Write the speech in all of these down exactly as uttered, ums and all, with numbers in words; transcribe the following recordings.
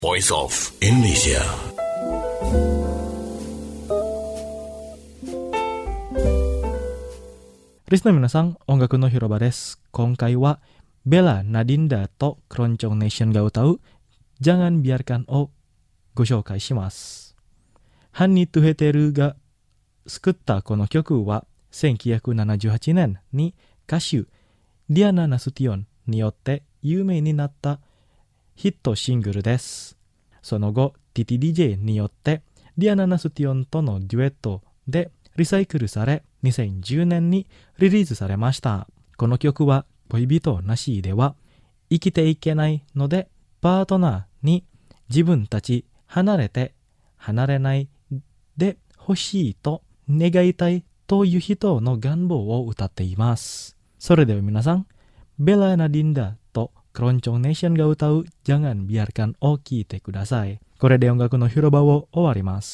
Voice of Indonesia. Risna minasang, ongaku no Hiroba desu. Kongkai wa Bella Nadinda to Keroncong Nation ga utau Jangan Biarkan o go shoukai shimasu. Hanni Tuheteru ga sukutta kono kyoku waせんきゅうひゃくななじゅうはちねんに歌手ディアナ・ナスティオンによって有名になったヒットシングルです。その後、ティティディジェー によってディアナ・ナスティオンとのデュエットでリサイクルされ、にせんじゅうねんにリリースされました。この曲は恋人なしでは生きていけないので、パートナーに自分たち離れて離れないでほしいと願いたいという人の願望を歌っています。それでは皆さん、ベラ・ナディンダとクロンチョンネーションが歌うJangan Biarkanを聴いてください。これで音楽の広場を終わります。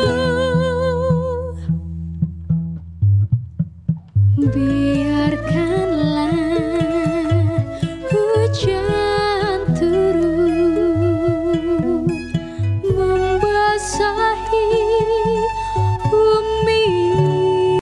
Biarkan